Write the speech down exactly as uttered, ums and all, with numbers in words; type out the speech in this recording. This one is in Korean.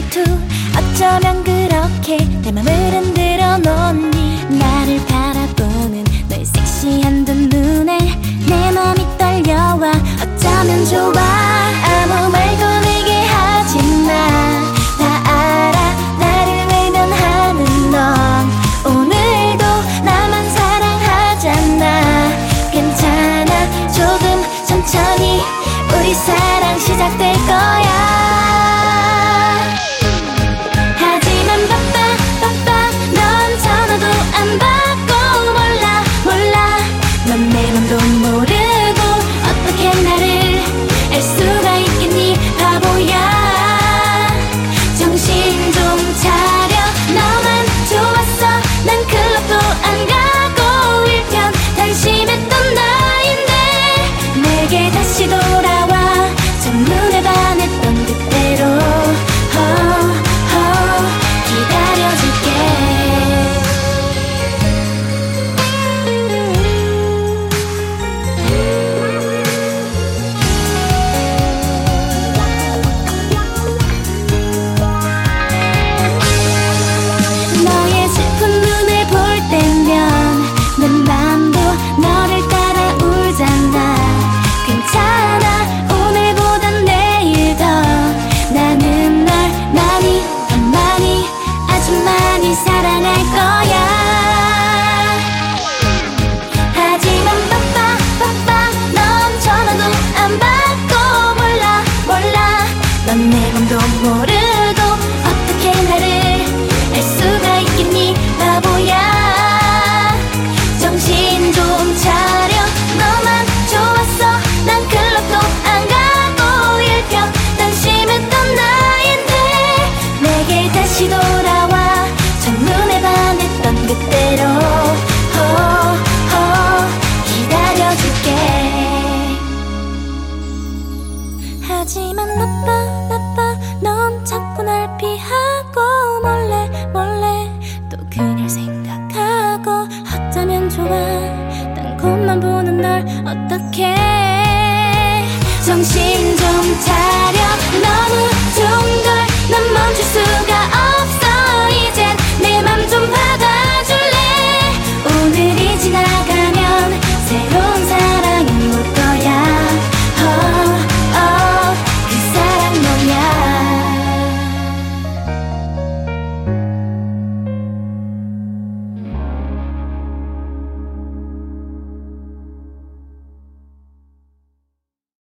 말투 어쩌면 그렇게 내 맘을 흔들어 놓니. 나를 바라보는 너의 섹시한 두 눈에 내 맘이 떨려와. 어쩌면 좋아. 아무 말도 내게 하지마. 다 알아 나를 외면하는 넌 오늘도 나만 사랑하잖아. 괜찮아 조금 천천히 우리 사랑 시작될 거야. 하지만 바빠 바빠 넌 전화도 안 받고 몰라 몰라 넌 내 맘도 모르고 어떻게 나를 알 수가 있겠니 바보야. 정신 좀 차려 너만 좋았어. 난 클럽도 안 가고 일편단심했던 나인데 내게 다시 돌아와. 첫눈에 반했던 그대로 oh, oh, 기다려줄게. 너의 슬픈 눈을 볼 때면 내 맘도 너를 따라 울잖아. 괜찮아 오늘보단 내일 더 나는 널 많이 더 많이 아주 많이 사랑할 거야. 하지만 바빠 바빠 넌 전화도 안 받고 몰라 몰라 넌 내 맘도 모르고 어떻게 나를 알 수가 있겠니 바보야. 정신 좀 차려 너만 좋았어. 난 클럽도 안 가고 일편단심했던 나인데 내게 다시 돌아와. 첫눈에 반했던 그대로 oh, oh, 기다려줄게. 하지만 나빠 나빠 넌 자꾸 날 피하고 몰래 몰래 또 그녀를 생각하고. 어쩌면 좋아 딴 곳만 보는 널 어떡해. 정신 좀 차려